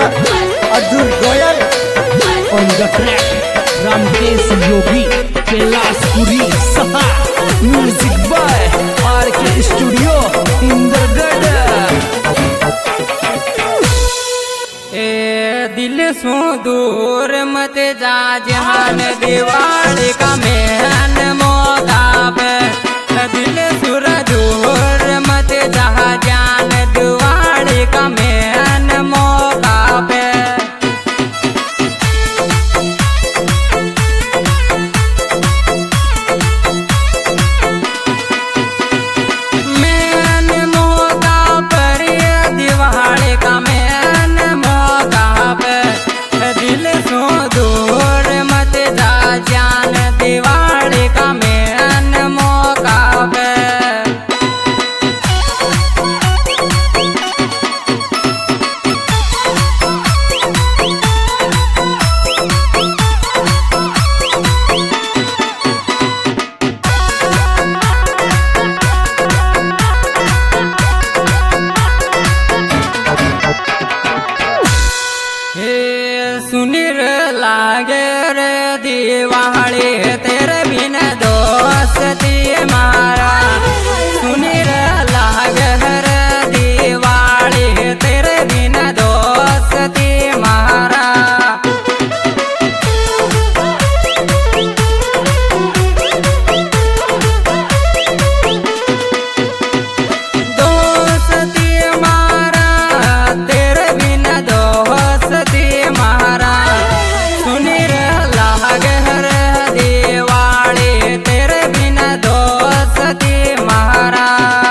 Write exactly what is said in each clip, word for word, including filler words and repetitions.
Atul Goyal on the track Ramkesh Yogi Kailashpuri सहा music by आर के studio Indragarh. ए दिल सो दूर मत जा जहान दीवार का मेहन मौका पे दिल सुर दूर मत जा जान दीवार का मेहन मौका पे मेहन मौका पर दीवार का मेहन मौका पे दिल सो दूर मत जा जान दीवार का मेहन मौका पे सुनीर लागे रे दीवाली तेरे बिन दोस्ती मारा सुनीर लागे रे दीवाली तेरे बिन दोस्ती मारा दोस्ती मारा तेरे बिन दोस्ती मारा सुनीर लागे रे दीवाली तेरे बिन दोस्ती मारा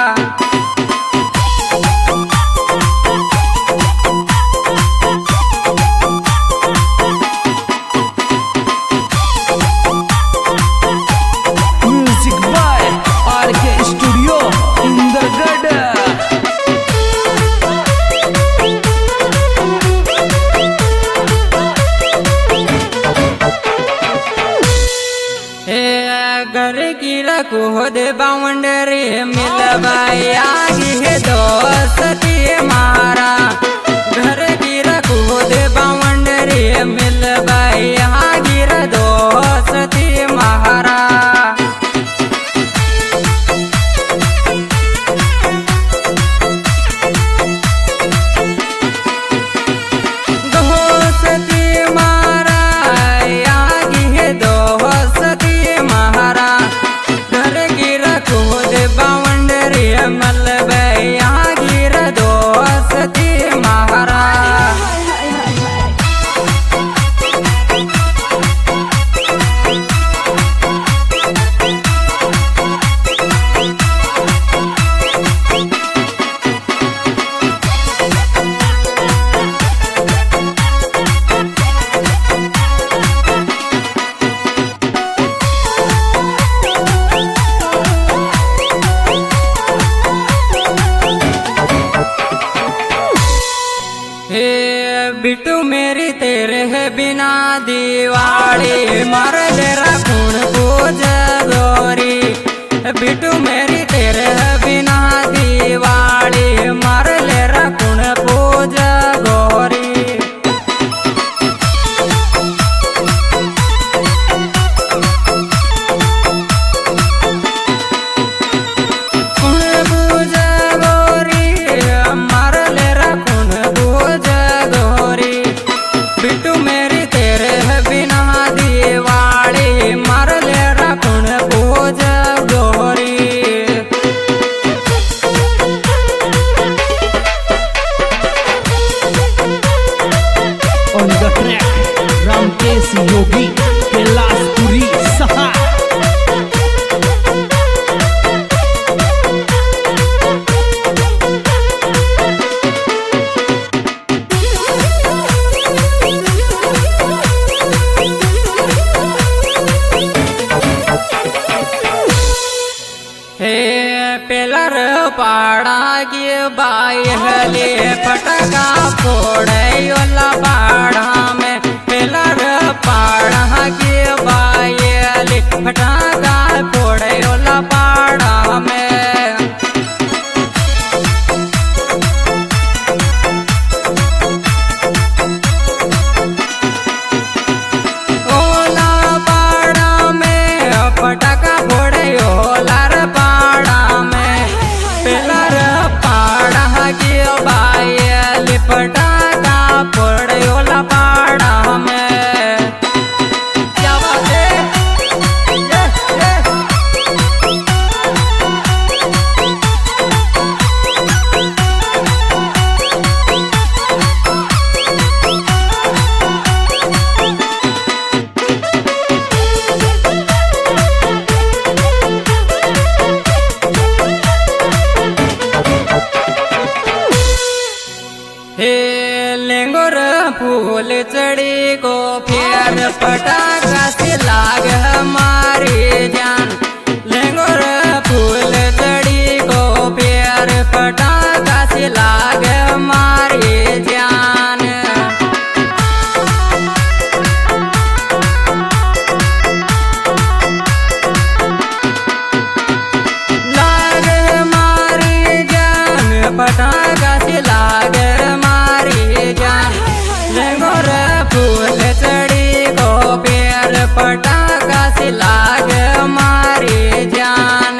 म्यूजिक बाय आर के स्टूडियो इंद्रगढ़। घर की रखो दे बाउंड्री मिलवाई आगे दोस्ती मारा घर की रखो दे बाउंड्री मिलवाई आगे दोस्ती मारा दोस्ती मारा आगे दोस्ती मारा घर की रखो दे बाउंड्री मलबे आगे दोस्ती मारा हे बिटू मेरी तेरे है बिना दीवाली मर ले रखून पूज गोरी बिटू मेरी तेरे है बिना दीवाली मर ले रखून पूज गोरी कुण पूज गोरी मर ले रखून पूज गोरी बिटू मेरी तेरे है बिना दीवाली मर ले रखून पूज गोरी on the track Ramkesh Yogi Kailashpuri सहा हे पेलर पाड़ा के बाई हले पटका फोड़े ओला बाड़ा में पेलर पाड़ा के बाई हले पटका फोड़े ओला बाड़ा में हे लेंगोर फूल चढ़ी को फिर पटाखा से लाग हमारी जान। लेंगोर फूल चढ़ी को फिर पटाखा से लाग हमारी जान। लाग हमारी जान पटाखा से लाग लेंगोर फूल चढ़ी को पेड़ पटाखा से लाग मारी जान।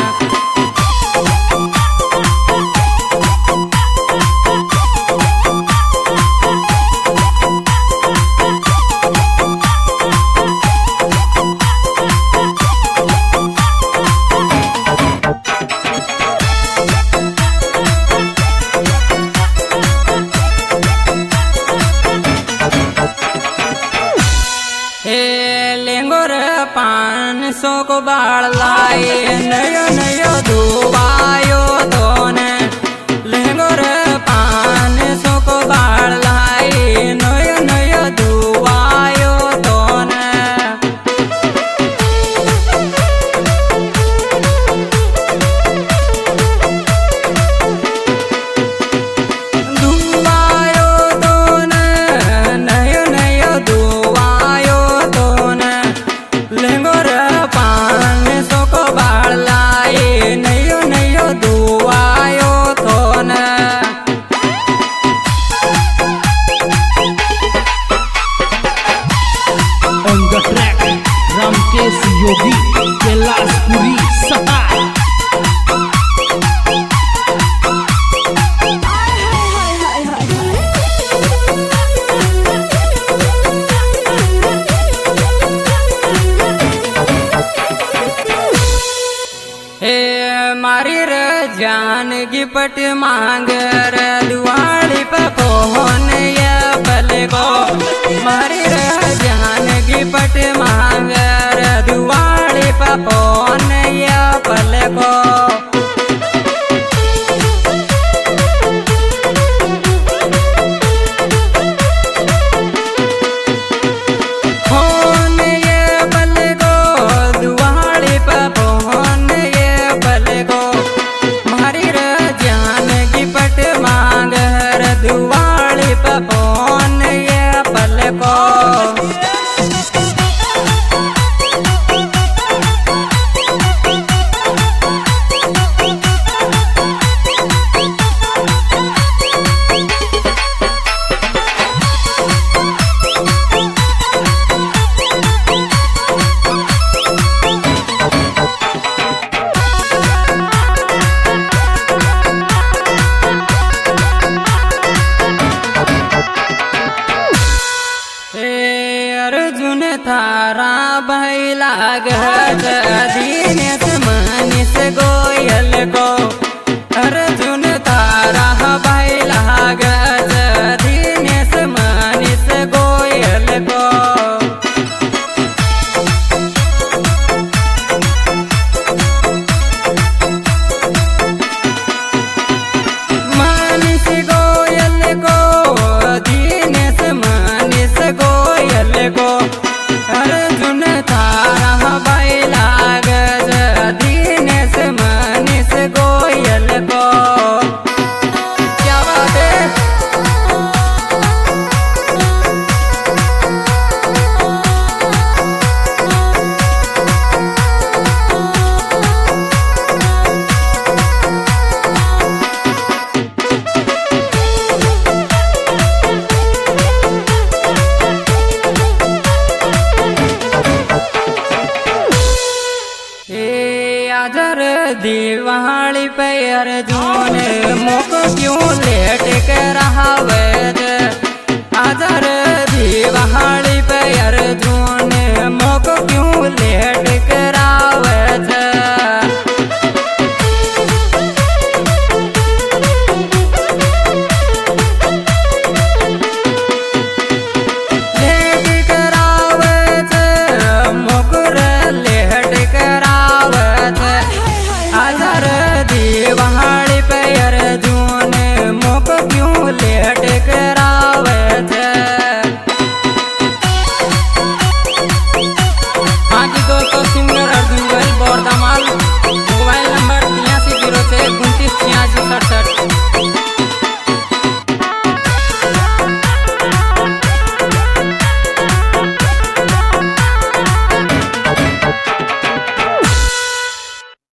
पान सौ को बाढ़ लाए नयो नयो धुआयो दोने। लेंगोर पान सौ को बाढ़ लाए नयो नयो धुआयो दोने। धुआयो दोने नयो नयो धुआयो दोने। लेंगोर पान सौ को बाढ़ लाए नयो नयो धुआयो थोन। On the track, Ramkesh Yogi Kailashpuri सहाय। मारी र जान की पट मांग र दुआली पे फोन या पल को। मारी र जान की पट मांग र दुआली पे फोन या पल को। अर्जुन थारा भैला गज दीनेश मनीष गोयल को। अर्जुन तारा भैला गज दीनेश मनीष गोयल को। मनीष गोयल को दीनेश मनीष गोयल को। अर्जुन थारा भैला गज दीनेश मनीष गोयल को। क्या बात है। दिवाली पे अर्जुन मुख क्यों लेट